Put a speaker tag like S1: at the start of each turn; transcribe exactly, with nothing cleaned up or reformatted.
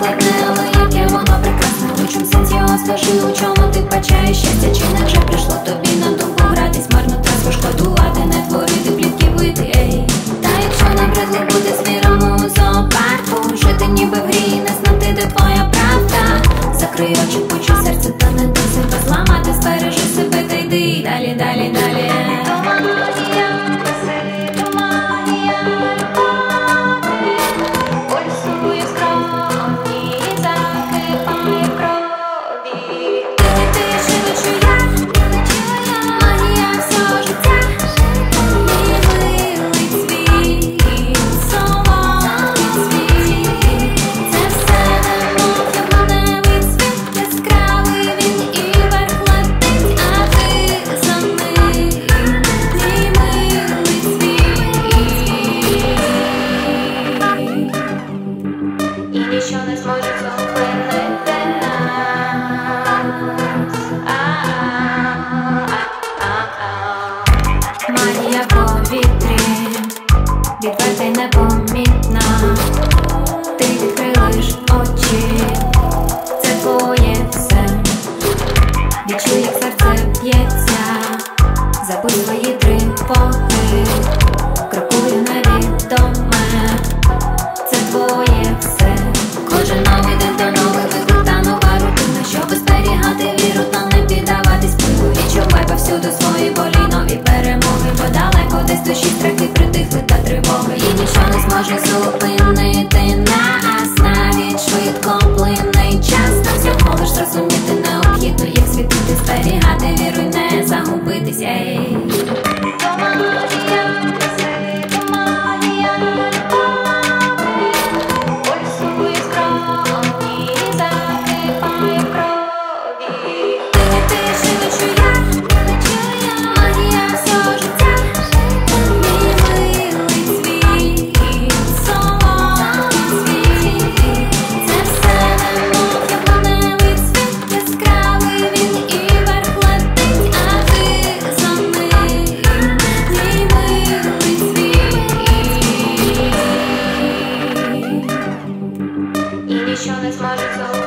S1: складне, але яке воно прекрасне. У чому сенс його, скажи, у чому ти вбачаєш щастя? Чи не вже прийшло тобі на думку гратись, марно трас пошкодувати, не творити плітки вити, ей. Та якщо набридло бути звіром у зоопарку, жити ніби в грі, не знати, де твоя правда. Закрий очі, почуй серце, та не дай себе зламати, збережи себе, та йди далі, далі, далі.
S2: Ніщо не зможе зупинити нас.
S1: Магія в повітрі, відверта й непомітна. Ти відкрилиш очі, це твоє все. Відчуй, як серце б'ється, забудь свої тривоги, крокуй невідоме, це твоє все. Кожен новий день до нових виклик та нова рутина, щоб зберігати віру та не піддаватись впливу. Відчувай повсюду свої болі, нові перемоги, бо далеко десь душі страхи притихли та тривоги. І ніщо не зможе зупинити нас, навіть швидкоплинний час. Нам всього лиш зрозуміти необхідно, як світити, зберігати віру й не загубитись, ей.
S2: Ніщо не зможе зупинити.